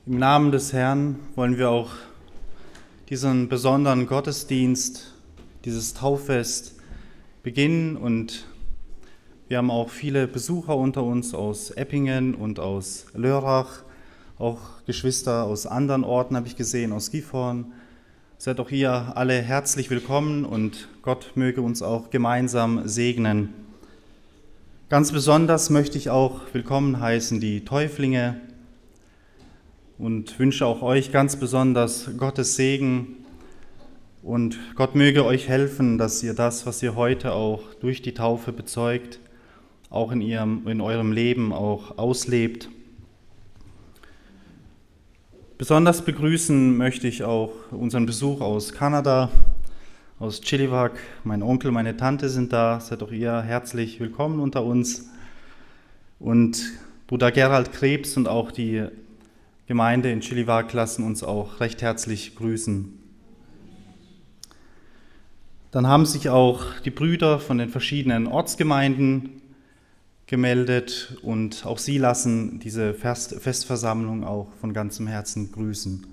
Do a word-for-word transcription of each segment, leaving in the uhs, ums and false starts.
Im Namen des Herrn wollen wir auch diesen besonderen Gottesdienst, dieses Tauffest beginnen, und wir haben auch viele Besucher unter uns aus Eppingen und aus Lörrach, auch Geschwister aus anderen Orten habe ich gesehen, aus Gifhorn. Seid auch hier alle herzlich willkommen und Gott möge uns auch gemeinsam segnen. Ganz besonders möchte ich auch willkommen heißen die Täuflinge und wünsche auch euch ganz besonders Gottes Segen, und Gott möge euch helfen, dass ihr das, was ihr heute auch durch die Taufe bezeugt, auch in, ihrem, in eurem Leben auch auslebt. Besonders begrüßen möchte ich auch unseren Besuch aus Kanada, aus Chilliwack. Mein Onkel, meine Tante sind da, seid auch ihr herzlich willkommen unter uns. Und Bruder Gerald Krebs und auch die Gemeinde in Chilliwack lassen uns auch recht herzlich grüßen. Dann haben sich auch die Brüder von den verschiedenen Ortsgemeinden gemeldet und auch sie lassen diese Fest- Festversammlung auch von ganzem Herzen grüßen.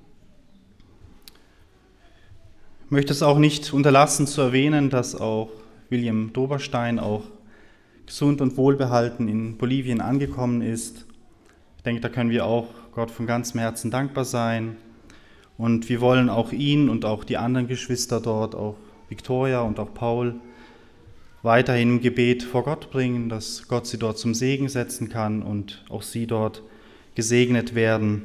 Ich möchte es auch nicht unterlassen zu erwähnen, dass auch William Doberstein auch gesund und wohlbehalten in Bolivien angekommen ist. Ich denke, da können wir auch Gott von ganzem Herzen dankbar sein, und wir wollen auch ihn und auch die anderen Geschwister dort, auch Victoria und auch Paul, weiterhin im Gebet vor Gott bringen, dass Gott sie dort zum Segen setzen kann und auch sie dort gesegnet werden.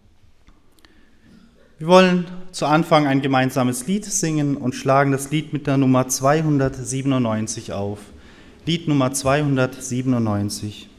Wir wollen zu Anfang ein gemeinsames Lied singen und schlagen das Lied mit der Nummer zweihundertsiebenundneunzig auf. Lied Nummer zweihundertsiebenundneunzig.